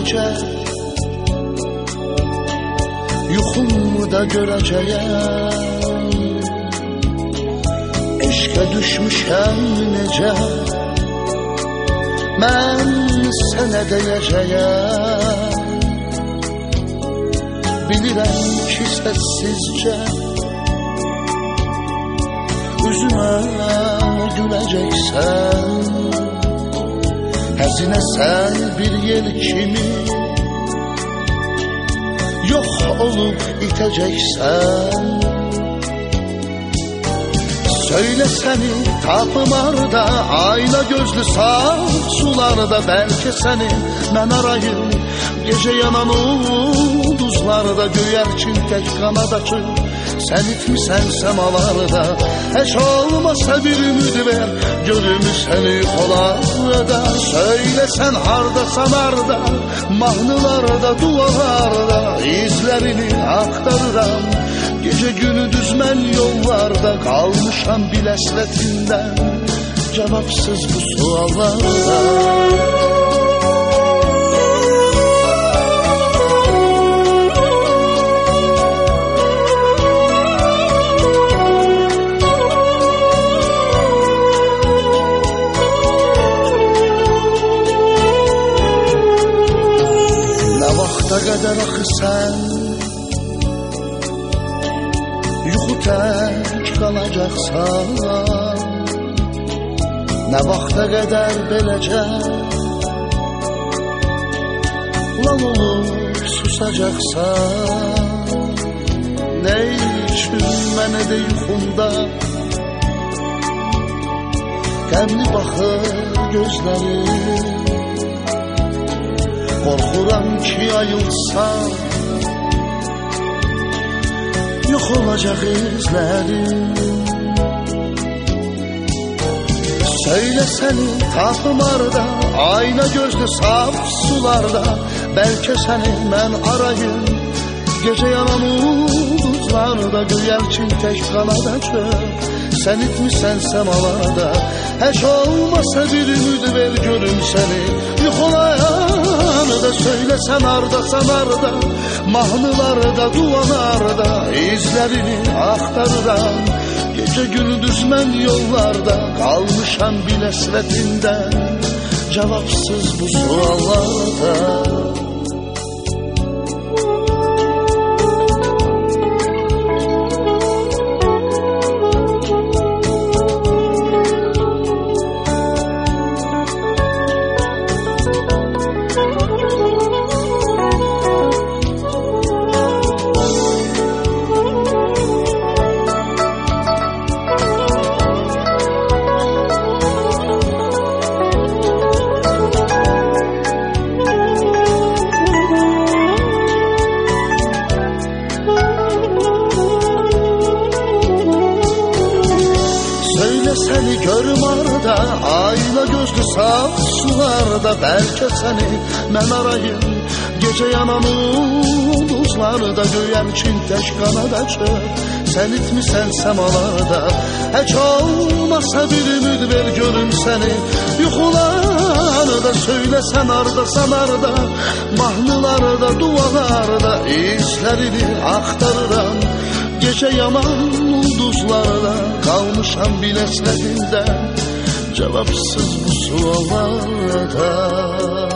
gece yuxumu da görəcəyəm. Eşqə düşmüşəm necə mən sənə deyəcəyəm. Bilirəm ki səssizcə üzümə güləcəksən. Həzinə sən bir yel kimi yox olub itəcəksən. Söylə səni tapım arda, ayna gözlü saf sularda. Bəlkə səni mən arayım gecə yanan ulduzlarda. Göyərçin tək qanad açır, sən itmisən səmalarda. Heç olmasa bir ümid ver, görüm səni yuxularda. Söylə sən hardasan harda, mahnılarda, dualarda. İzlərini axtarıram, gecə gündüz mən yollarda. Qalmışam bil əslətindən, cavabsız bu suallarda. Nə qədər axı sən yuxu tək qalacaqsan. Nə vaxta qədər beləcə lan olub susacaqsan. Nə üçün mənə də yuxumda qəmli baxır gözlərim. Qorxuram ki ayılsam yox olacaq izlərim. Söylə səni tapım arda, ayna gözlü saf sularda. Bəlkə səni mən arayım gecə yanan ulduzlarda. Göyərçin tək qanad açır, sən itmisən səmalarda. Heç olmasa bir ümid ver, görüm səni yuxularda. Söylə sən hardasan harda, mahnılarda, dualarda. İzlərini axtarıram, gecə gündüz mən yollarda. Qalmışam bil əslətindən, cavabsız bu suallarda. Səni görüm arada, ayna gözlü saf sularda. Bəlkə səni mən arayım gecə yanan ulduzlarda. Göyərçin tək qanad açır, sən itmisən səmalarda. Heç olmasa bir ümid ver, görüm səni yuxularda. Söylə sən hardasan harda, mahnılarda, dualarda. İzlərini axtarıram gecə yanan ulduzlarda. Qalmışam bil əslətindən, cavabsız bu suallarda.